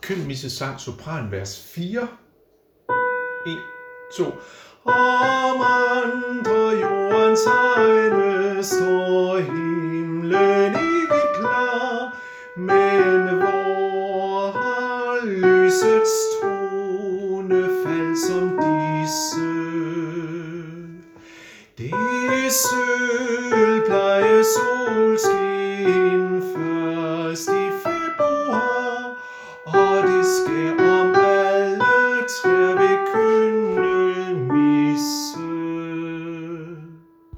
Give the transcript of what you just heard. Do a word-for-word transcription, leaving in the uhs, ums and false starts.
Kønmisse-sang, sopran, vers fire. en, to. Om andre jordens egne står himlen evigt klar, men hvor har lysets tonefald som disse? Disse